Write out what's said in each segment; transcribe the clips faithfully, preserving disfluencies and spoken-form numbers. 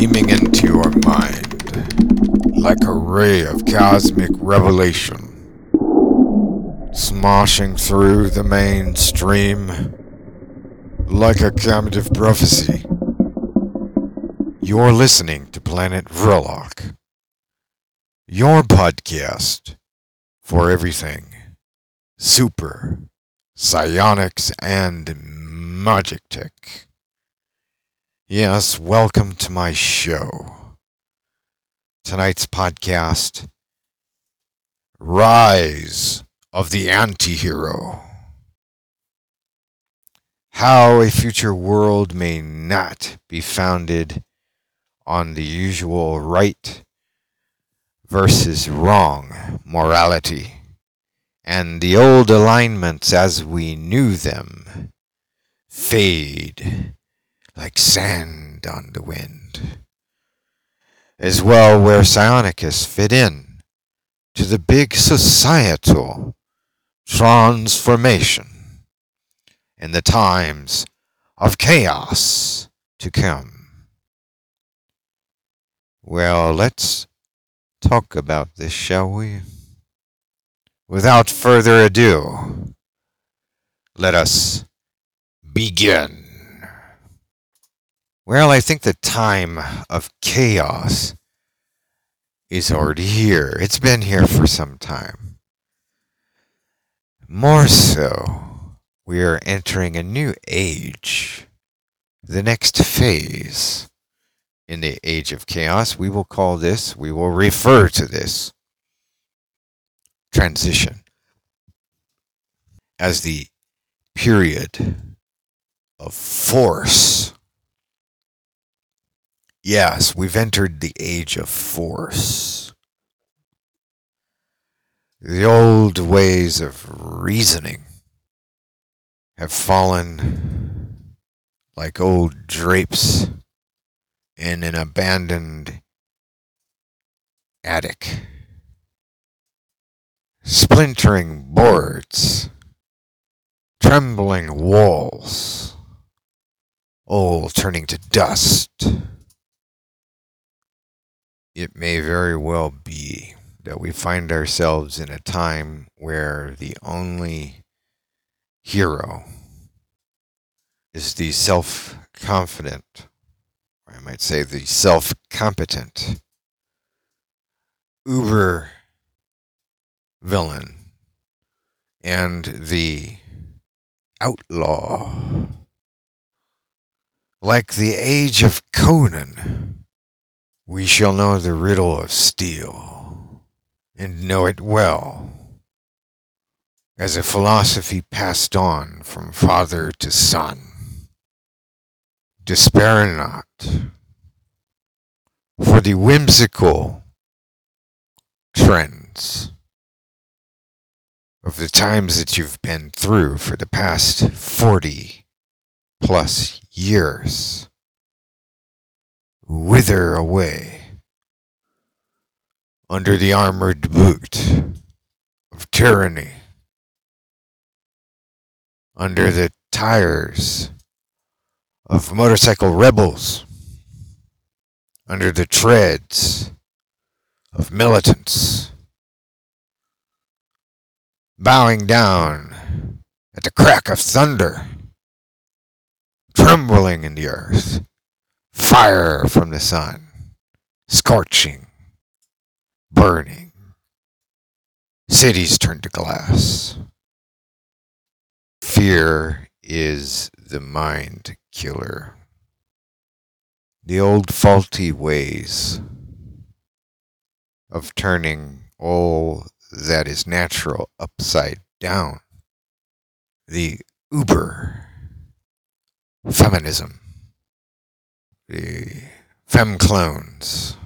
beaming into your mind like a ray of cosmic revelation, smashing through the mainstream like a comet prophecy. You're listening to Planet Verloc, your podcast for everything super, psionics, and magic tech. Yes, welcome to my show. Tonight's podcast, Rise of the Antihero. How a future world may not be founded on the usual right versus wrong morality, and the old alignments as we knew them fade like sand on the wind. As well, where psionics fit in to the big societal transformation in the times of chaos to come. Well, let's talk about this, shall we? Without further ado, let us begin. Well, I think the time of chaos is already here. It's been here for some time. More so, we are entering a new age, the next phase in the age of chaos. We will call this, we will refer to this transition as the period of force. Yes, we've entered the age of force. The old ways of reasoning have fallen like old drapes in an abandoned attic. Splintering boards, trembling walls, all turning to dust. It may very well be that we find ourselves in a time where the only hero is the self-confident, or I might say the self-competent, uber villain, and the outlaw. Like the age of Conan, we shall know the riddle of steel, and know it well, as a philosophy passed on from father to son. Despair not, for the whimsical trends of the times that you've been through for the past forty plus years wither away under the armored boot of tyranny, under the tires of motorcycle rebels, under the treads of militants, bowing down at the crack of thunder, trembling in the earth, fire from the sun, scorching, burning, cities turned to glass. Fear is the mind killer. The old faulty ways of turning all that is natural upside down. The uber feminism. The fem clones.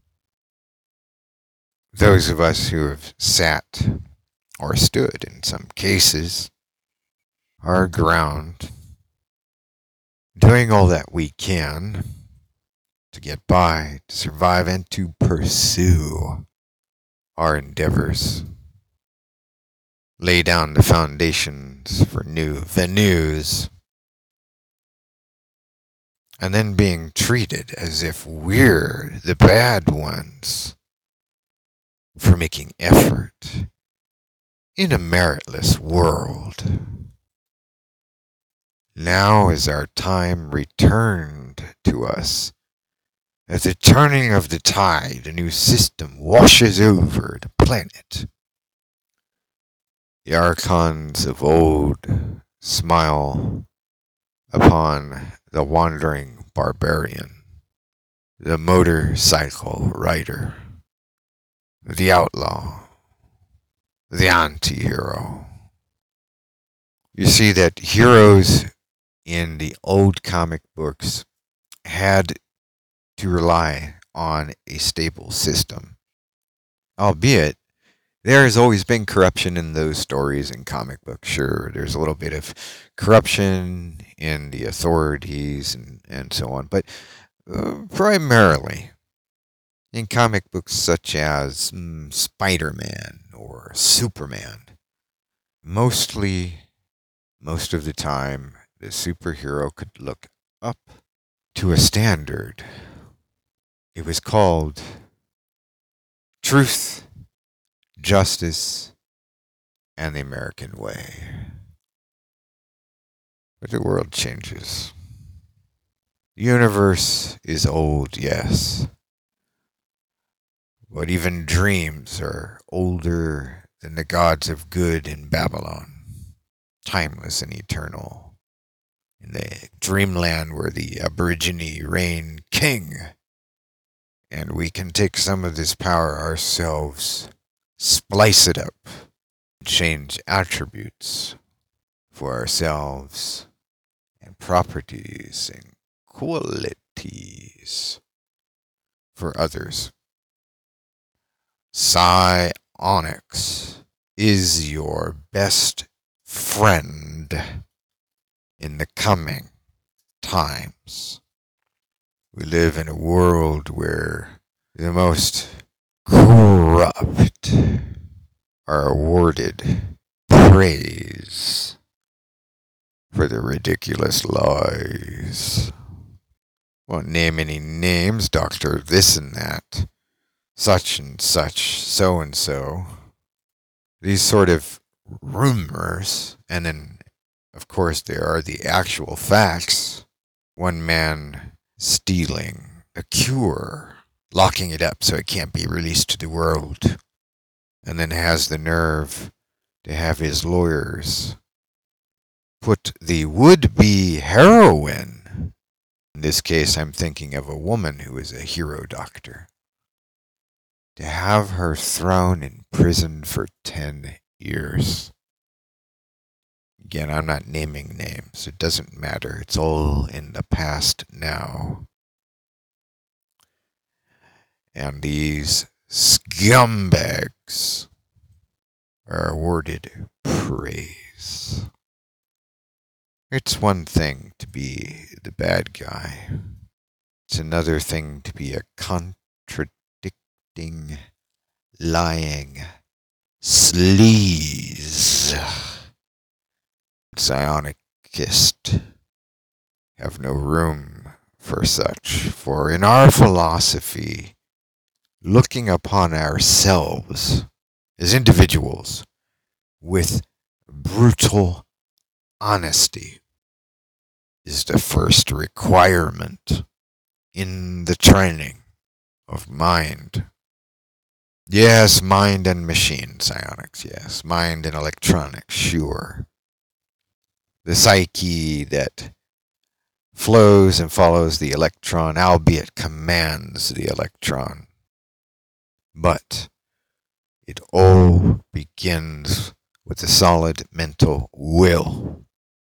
Those of us who have sat or stood in some cases our ground, doing all that we can to get by, to survive, and to pursue our endeavors. Lay down the foundations for new venues and then being treated as if we're the bad ones for making effort in a meritless world. Now is our time returned to us. At the turning of the tide, a new system washes over the planet. The archons of old smile upon the wandering barbarian, the motorcycle rider, the outlaw, the anti-hero. You see that heroes in the old comic books had to rely on a stable system, albeit there has always been corruption in those stories in comic books. Sure, there's a little bit of corruption in the authorities and, and so on, but uh, primarily in comic books such as mm, Spider-Man or Superman, mostly, most of the time, the superhero could look up to a standard. It was called truth, justice, and the American way. But the world changes. The universe is old, yes. But even dreams are older than the gods of good in Babylon, timeless and eternal. In the dreamland where the Aborigine reign king, and we can take some of this power ourselves, splice it up, change attributes for ourselves, and properties and qualities for others. Psionics is your best friend in the coming times. We live in a world where the most corrupt are awarded praise for their ridiculous lies. Won't name any names, Doctor this and that, such and such, so and so. These sort of rumors, and then, of course, there are the actual facts. One man stealing a cure, locking it up so it can't be released to the world, and then has the nerve to have his lawyers put the would-be heroine, in this case I'm thinking of a woman who is a hero doctor, to have her thrown in prison for ten years. Again, I'm not naming names. It doesn't matter. It's all in the past now. And these scumbags are awarded praise. It's one thing to be the bad guy. It's another thing to be a contradicting, lying sleaze. Psionicists have no room for such, for in our philosophy, looking upon ourselves as individuals with brutal honesty is the first requirement in the training of mind. Yes, mind and machine psionics, yes. Mind and electronics, sure. The psyche that flows and follows the electron, albeit commands the electron. But it all begins with a solid mental will.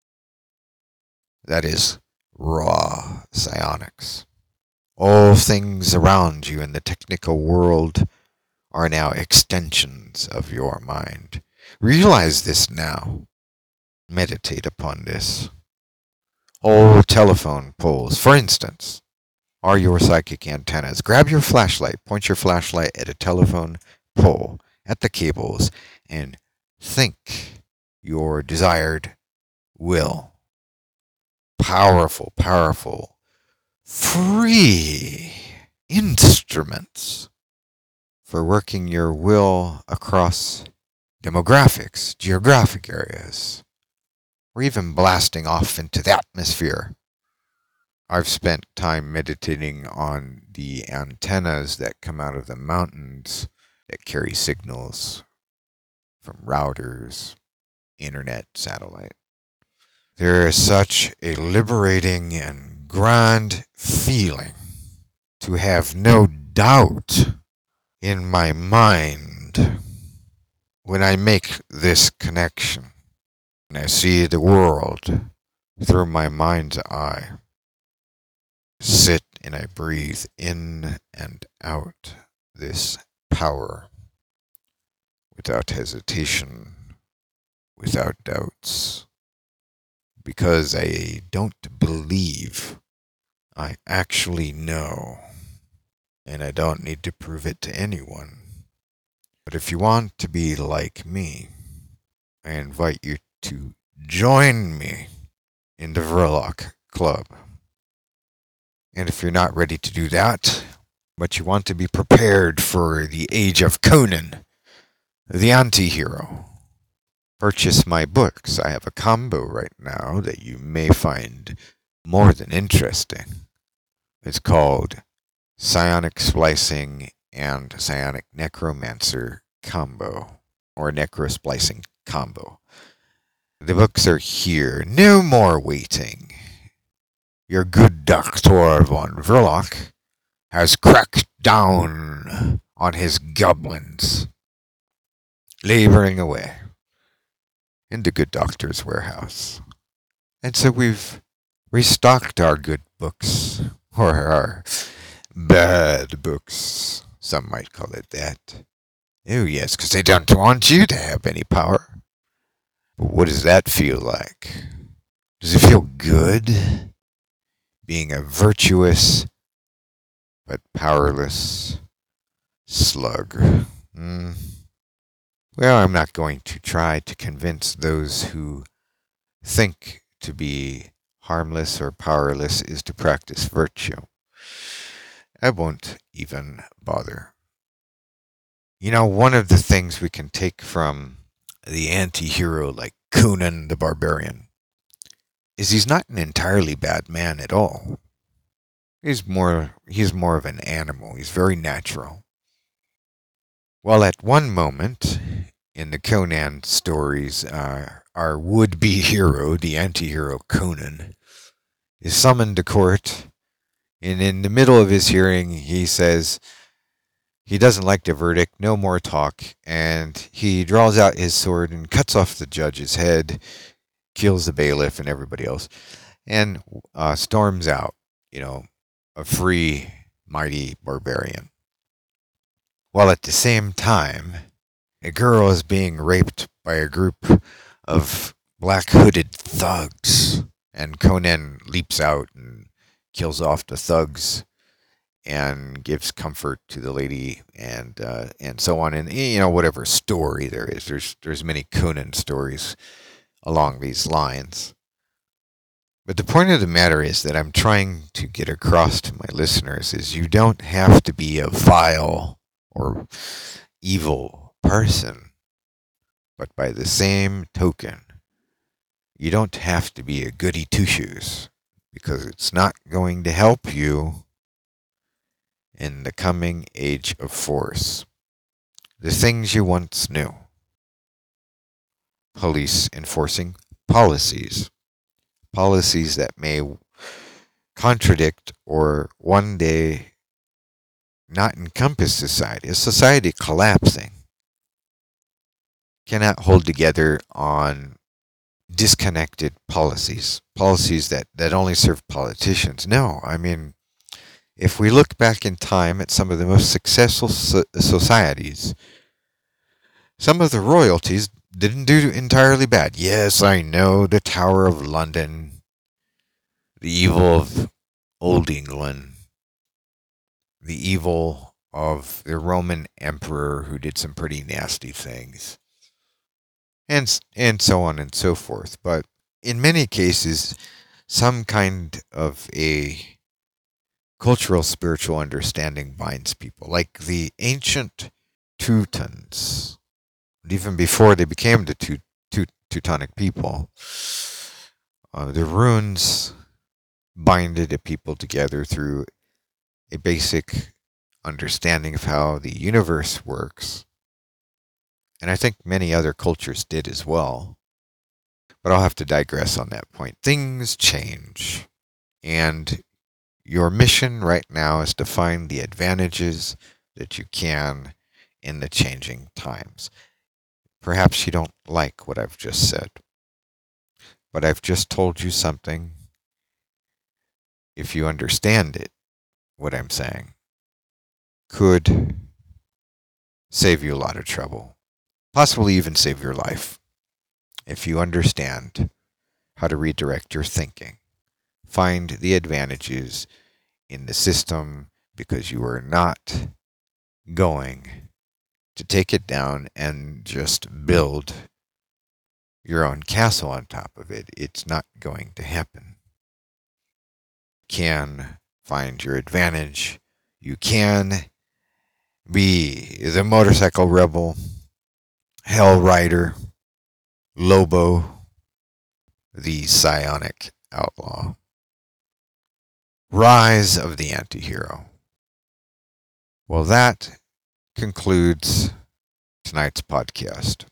That is raw psionics. All things around you in the technical world are now extensions of your mind. Realize this now. Meditate upon this. All telephone poles, for instance, are your psychic antennas. Grab your flashlight, point your flashlight at a telephone pole, at the cables, and think your desired will. Powerful, powerful free instruments for working your will across demographics, geographic areas, or even blasting off into the atmosphere. I've spent time meditating on the antennas that come out of the mountains that carry signals from routers, internet, satellite. There is such a liberating and grand feeling to have no doubt in my mind when I make this connection and I see the world through my mind's eye. Sit and I breathe in and out this power without hesitation, without doubts, because I don't believe, I actually know, and I don't need to prove it to anyone. But if you want to be like me, I invite you to join me in the Verloc Club. And if you're not ready to do that, but you want to be prepared for the age of Conan, the anti-hero, purchase my books. I have a combo right now that you may find more than interesting. It's called Psionic Splicing and Psionic Necromancer Combo, or Necrosplicing Combo. The books are here. No more waiting. Your good Doctor von Verloc has cracked down on his goblins, laboring away in the good doctor's warehouse. And so we've restocked our good books, or our bad books, some might call it that. Oh yes, because they don't want you to have any power. But what does that feel like? Does it feel good? Being a virtuous but powerless slug. Mm. Well, I'm not going to try to convince those who think to be harmless or powerless is to practice virtue. I won't even bother. You know, one of the things we can take from the anti-hero like Conan the Barbarian is he's not an entirely bad man at all. He's more he's more of an animal. He's very natural. While at one moment in the Conan stories, uh, our would-be hero, the anti-hero Conan, is summoned to court, and in the middle of his hearing, he says he doesn't like the verdict, no more talk, and he draws out his sword and cuts off the judge's head, kills the bailiff and everybody else, and uh, storms out, you know, a free, mighty barbarian. While at the same time, a girl is being raped by a group of black-hooded thugs, and Conan leaps out and kills off the thugs and gives comfort to the lady, and uh, and so on, and you know, whatever story there is. There's there's many Conan stories along these lines. But the point of the matter is that I'm trying to get across to my listeners is you don't have to be a vile or evil person. But by the same token, you don't have to be a goody two-shoes, because it's not going to help you in the coming age of force. The things you once knew. Police enforcing policies. Policies that may contradict or one day not encompass society. A society collapsing cannot hold together on disconnected policies. Policies that, that only serve politicians. No, I mean, if we look back in time at some of the most successful so- societies, some of the royalties didn't do entirely bad. Yes, I know the Tower of London, the evil of Old England, the evil of the Roman emperor who did some pretty nasty things, and and so on and so forth. But in many cases, some kind of a cultural spiritual understanding binds people, like the ancient Teutons. Even before they became the Teut- Teut- Teutonic people, uh, the runes binded the people together through a basic understanding of how the universe works. And I think many other cultures did as well. But I'll have to digress on that point. Things change. And your mission right now is to find the advantages that you can in the changing times. Perhaps you don't like what I've just said, but I've just told you something. If you understand it, what I'm saying could save you a lot of trouble, possibly even save your life, if you understand how to redirect your thinking. Find the advantages in the system, because you are not going to take it down and just build your own castle on top of it. It's not going to happen. You can find your advantage. You can be the motorcycle rebel, Hell Rider, Lobo, the psionic outlaw. Rise of the Antihero. Well, that concludes tonight's podcast.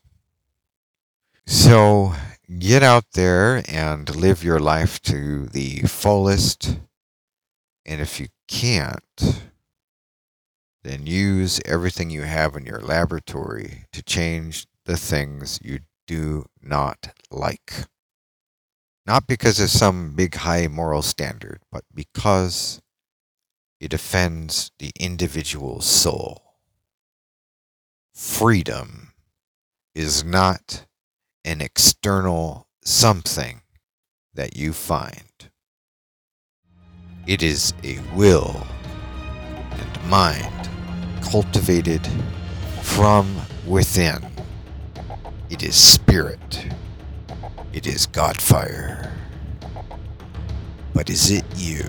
So get out there and live your life to the fullest. And if you can't, then use everything you have in your laboratory to change the things you do not like. Not because of some big high moral standard, but because it defends the individual soul. Freedom is not an external something that you find. It is a will and mind cultivated from within. It is spirit. It is Godfire. But is it you?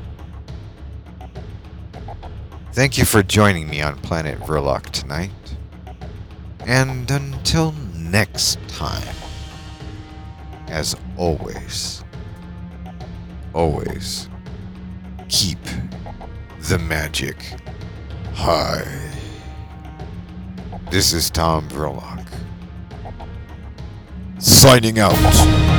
Thank you for joining me on Planet Verloc tonight. And until next time, as always, always keep the magic high. This is Tom Verloc, signing out.